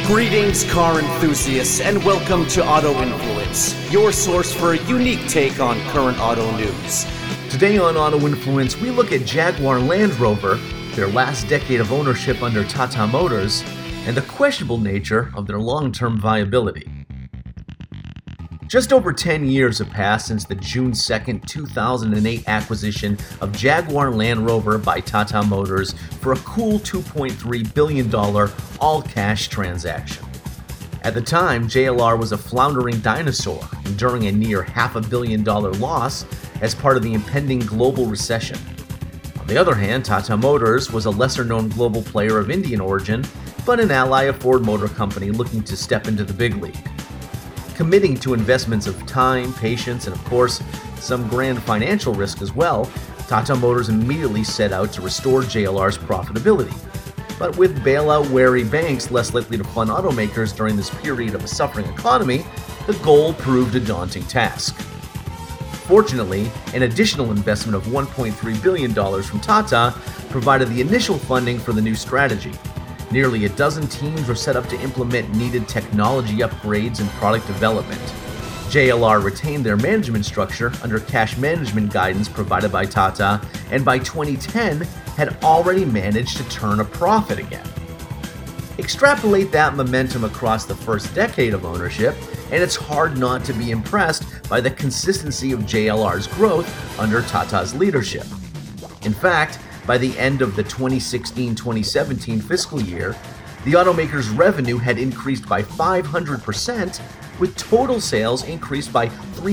Greetings, car enthusiasts, and welcome to Auto Influence, your source for a unique take on current auto news. Today on Auto Influence, we look at Jaguar Land Rover, their last decade of ownership under Tata Motors, and the questionable nature of their long-term viability. Just over 10 years have passed since the June 2, 2008 acquisition of Jaguar Land Rover by Tata Motors for a cool $2.3 billion all-cash transaction. At the time, JLR was a floundering dinosaur, enduring a near $500 million loss as part of the impending global recession. On the other hand, Tata Motors was a lesser-known global player of Indian origin, but an ally of Ford Motor Company looking to step into the big league. Committing to investments of time, patience, and of course, some grand financial risk as well, Tata Motors immediately set out to restore JLR's profitability. But with bailout-wary banks less likely to fund automakers during this period of a suffering economy, the goal proved a daunting task. Fortunately, an additional investment of $1.3 billion from Tata provided the initial funding for the new strategy. Nearly a dozen teams were set up to implement needed technology upgrades and product development. JLR retained their management structure under cash management guidance provided by Tata, and by 2010 had already managed to turn a profit again. Extrapolate that momentum across the first decade of ownership, and it's hard not to be impressed by the consistency of JLR's growth under Tata's leadership. In fact, by the end of the 2016-2017 fiscal year, the automaker's revenue had increased by 500%, with total sales increased by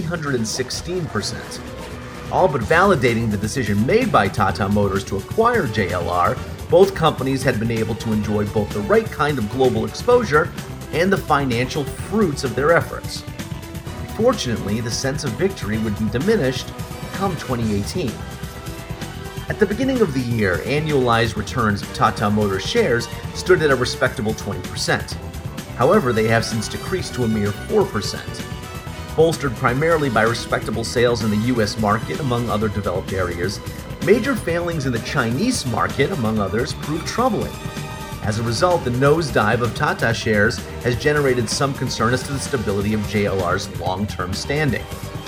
316%. All but validating the decision made by Tata Motors to acquire JLR, both companies had been able to enjoy both the right kind of global exposure and the financial fruits of their efforts. Fortunately, the sense of victory would be diminished come 2018. At the beginning of the year, annualized returns of Tata Motors shares stood at a respectable 20%. However, they have since decreased to a mere 4%. Bolstered primarily by respectable sales in the US market, among other developed areas, major failings in the Chinese market, among others, proved troubling. As a result, the nosedive of Tata shares has generated some concern as to the stability of JLR's long-term standing.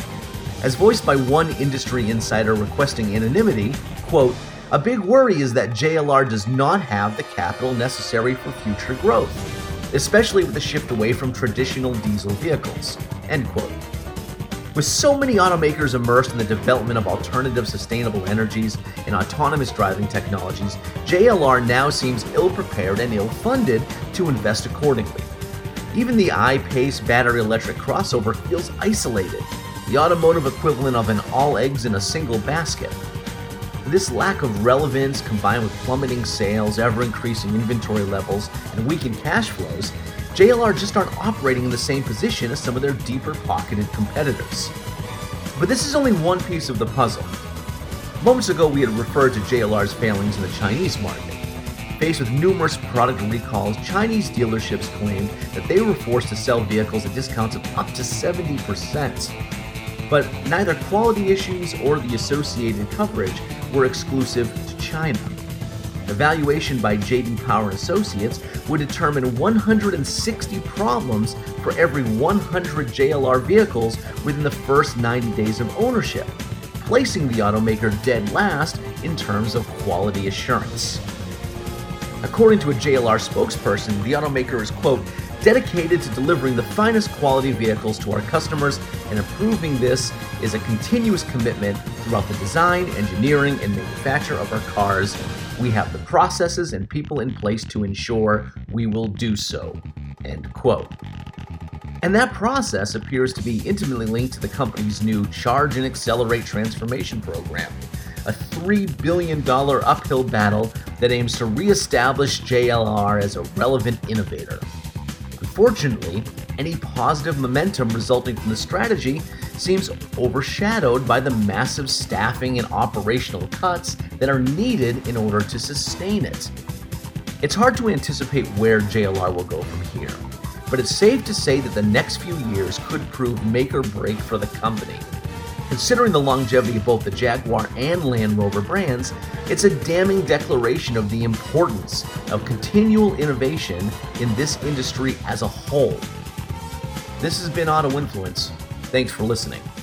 As voiced by one industry insider requesting anonymity, quote, "A big worry is that JLR does not have the capital necessary for future growth, especially with the shift away from traditional diesel vehicles," end quote. With so many automakers immersed in the development of alternative sustainable energies and autonomous driving technologies, JLR now seems ill-prepared and ill-funded to invest accordingly. Even the I-Pace battery electric crossover feels isolated, the automotive equivalent of an all eggs in a single basket. This lack of relevance, combined with plummeting sales, ever-increasing inventory levels, and weakened cash flows, JLR just aren't operating in the same position as some of their deeper-pocketed competitors. But this is only one piece of the puzzle. Moments ago, we had referred to JLR's failings in the Chinese market. Faced with numerous product recalls, Chinese dealerships claimed that they were forced to sell vehicles at discounts of up to 70%. But neither quality issues or the associated coverage were exclusive to China. Evaluation by J.D. Power & Associates would determine 160 problems for every 100 JLR vehicles within the first 90 days of ownership, placing the automaker dead last in terms of quality assurance. According to a JLR spokesperson, the automaker is, quote, "dedicated to delivering the finest quality vehicles to our customers, and improving this is a continuous commitment throughout the design, engineering, and manufacture of our cars. We have the processes and people in place to ensure we will do so," end quote. And that process appears to be intimately linked to the company's new Charge and Accelerate transformation program, a $3 billion uphill battle that aims to re-establish JLR as a relevant innovator. Unfortunately, any positive momentum resulting from the strategy seems overshadowed by the massive staffing and operational cuts that are needed in order to sustain it. It's hard to anticipate where JLR will go from here, but it's safe to say that the next few years could prove make or break for the company. Considering the longevity of both the Jaguar and Land Rover brands, it's a damning declaration of the importance of continual innovation in this industry as a whole. This has been Auto Influence. Thanks for listening.